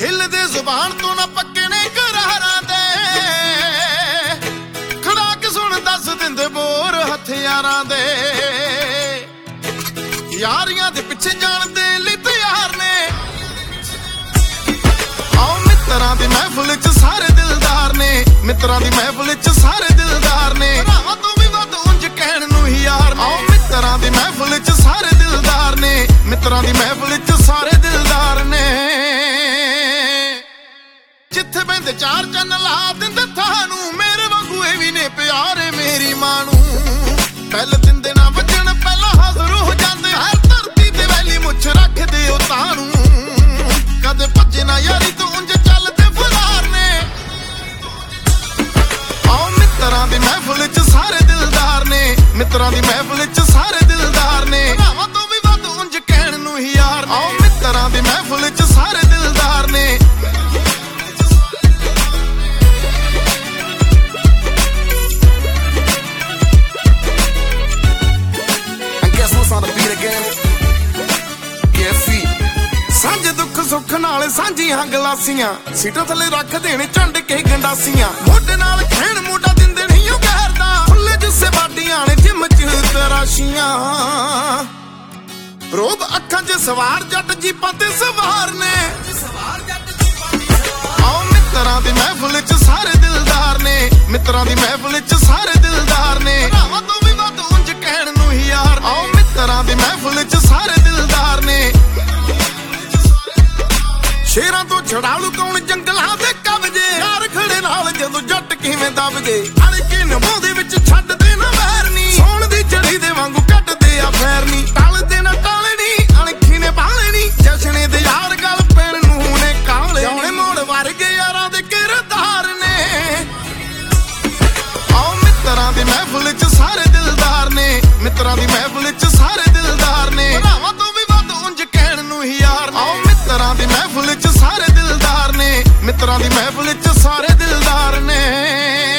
ਹਿੱਲਦੇ ਜ਼ੁਬਾਨ ਤੋਂ ਨਾ ਪੱਕੇ ਨੇ ਕਰਾਰਾਂ ਦੇ, ਖੜਾ ਕੇ ਸੁਣ ਦੱਸ ਦਿੰਦੇ ਬੋਰ ਹਥਿਆਰਾਂ ਦੇ। ਯਾਰੀਆਂ ਦੇ ਪਿੱਛੇ ਜਾਣ ਦੇ ਲਈ ਤਿਆਰ ਨੇ, ਆਓ ਮਿੱਤਰਾਂ ਦੀ ਮਹਿਫਲ 'ਚ ਸਾਰੇ ਦਿਲਦਾਰ ਨੇ, ਮਿੱਤਰਾਂ ਦੀ ਮਹਿਫਲ 'ਚ ਸਾਰੇ ਦਿਲਦਾਰ ਨੇ, ਭਰਾਵਾਂ ਤੋਂ ਵੀ ਵੱਧ ਉਂਝ ਕਹਿਣ ਨੂੰ ਹੀ ਯਾਰ ਨੇ। ਆਓ ਮਿੱਤਰਾਂ ਦੀ ਮਹਿਫਲ 'ਚ ਸਾਰੇ ਦਿਲਦਾਰ ਨੇ, ਮਿੱਤਰਾਂ ਦੀ ਮਹਿਫਲ 'ਚ ਸਾਰੇ ਦਿਲਦਾਰ ਨੇ। ਜਿੱਥੇ ਬਹਿੰਦੇ ਚਾਰ ਚੰਨ ਲਾ ਦਿੰਦੇ ਤੁਹਾਨੂੰ, ਮੇਰੇ ਵਾਂਗੂ ਇਹ ਵੀ ਨੇ ਪਿਆਰੇ ਮੇਰੀ ਮਾਂ ਨੂੰ। ਪਹਿਲੇ ਦਿੰਦੇ ਨਾ ਵੱਜਣ ਪਹਿਲਾਂ ਹਾਜ਼ਰ ਹੋ ਜਾਂਦੇ, ਹਰ ਧਰਤੀ ਤੇ ਵੈਲੀ ਮੁੱਛ ਰੱਖਦੇ ਉਹ ਤਾਂ ਨੂੰ। ਕਦੇ ਭੱਜੇ ਨਾ ਯਾਰੀ ਤੋਂ ਉਂਝ ਚੱਲਦੇ ਫੁਲਾਰ ਨੇ, ਆਓ ਮਿੱਤਰਾਂ ਦੀ ਮਹਿਫਲ 'ਚ ਸਾਰੇ ਦਿਲਦਾਰ ਨੇ, ਮਿੱਤਰਾਂ ਦੀ ਮਹਿਫਲ 'ਚ ਸਾਰੇ ਦਿਲਦਾਰ ਨੇ, ਭਰਾਵਾਂ ਤੋਂ ਵੀ ਵੱਧ ਉਂਝ ਕਹਿਣ ਨੂੰ ਹੀ ਯਾਰ ਨੇ। ਆਓ ਮਿੱਤਰਾਂ ਦੀ ਮਹਿਫਲ 'ਚ ਸਾਰੇ ਦਿਲਦਾਰ ਨੇ। ਸਾਂਝੇ ਦੁੱਖ ਸੁੱਖ ਨਾਲ ਸਾਂਝੀਆਂ ਗਲਾਸੀਆਂ, ਸੀਟਾਂ ਥੱਲੇ ਰੱਖ ਦੇਣੇ ਝੰਡ ਕੇ ਗੰਡਾਸੀਆਂ, ਮੋਢੇ ਨਾਲ ਖੈਣ ਮੋਢਾ ਦਿੰਦੇ ਨਹੀਂ ਉਹ ਗਹਿਰਦਾ, ਫੁੱਲੇ ਜਿੱਸੇ ਬਾਡੀਆਂ ਨੇ ਜਿੰਮ 'ਚ ਤਰਾਸ਼ੀਆਂ। ਰੋਬ ਅੱਖਾਂ 'ਚ ਸਵਾਰ ਜੱਟ ਜੀਪਾਂ ਤੇ ਸਵਾਰ ਨੇ, ਆਓ ਮਿੱਤਰਾਂ ਦੀ ਮਹਿਫਲ 'ਚ ਸਾਰੇ ਦਿਲਦਾਰ ਨੇ, ਮਿੱਤਰਾਂ ਦੀ ਮਹਿਫਲ 'ਚ ਸਾਰੇ ਦਿਲਦਾਰ ਨੇ, ਭਰਾਵਾਂ ਤੋਂ ਵੀ ਵੱਧ ਉਂਝ ਕਹਿਣ ਨੂੰ ਹੀ ਯਾਰ। ਆਓ ਮਿੱਤਰਾਂ ਦੀ ਮਹਿਫਲ 'ਚ ਸਾਰੇ ਦਿਲਦਾਰ ਨੇ। ਸ਼ੇਰਾਂ ਤੋਂ ਛੜਾਲੂ ਕੌਣ ਜੰਗਲਾਂ ਦੇ ਕਬਜੇ, ਯਾਰ ਖੜੇ ਨਾਲ ਜਦੋਂ ਜੱਟ ਕਿਵੇਂ ਦਬਜੇ, ਅੜਕੇ ਨਭਾਉਂਦੇ ਵਿੱਚ ਛੱਡਦੇ ਨਾ ਵੈਰਨੀ, ਸੋਣ ਦੀ ਚੜੀ ਦੇ ਵਾਂਗੂ ਕੱਟਦੇ ਆ ਫੈਰਨੀ, ਟਲਦੇ ਨਾ ਟਾਲਣੀ ਅਣਖੀ ਨੇ ਬਾਲਣੀ, ਜਸ਼ਨੇ ਦੇ ਯਾਰ ਗੱਲ ਪੈਣ ਨੂੰ ਨੇ ਕਾਲੇ, ਜੌਣੇ ਮੋੜ ਵਰਗੇ ਯਾਰਾਂ ਦੇ ਕਿਰਦਾਰ ਨੇ। ਆਓ ਮਿੱਤਰਾਂ ਦੀ ਮਹਿਫਲ 'ਚ ਸਾਰੇ ਦਿਲਦਾਰ ਨੇ, ਮਿੱਤਰਾਂ ਦੀ ਮਹਿਫਲ 'ਚ ਸਾਰੇ ਦਿਲਦਾਰ ਨੇ, ਭਰਾਵਾਂ ਤੋਂ ਵੀ ਵੱਧ ਉਂਝ ਕਹਿਣ ਨੂੰ ਹੀ ਯਾਰ। ਆਓ ਮਿੱਤਰਾਂ ਦੀ ਮਹਿਫਲ 'ਚ ਸਾਰੇ ਦਿਲਦਾਰ ਨੇ, ਮਿੱਤਰਾਂ ਦੀ ਮਹਿਫਲ 'ਚ ਸਾਰੇ ਦਿਲਦਾਰ ਨੇ।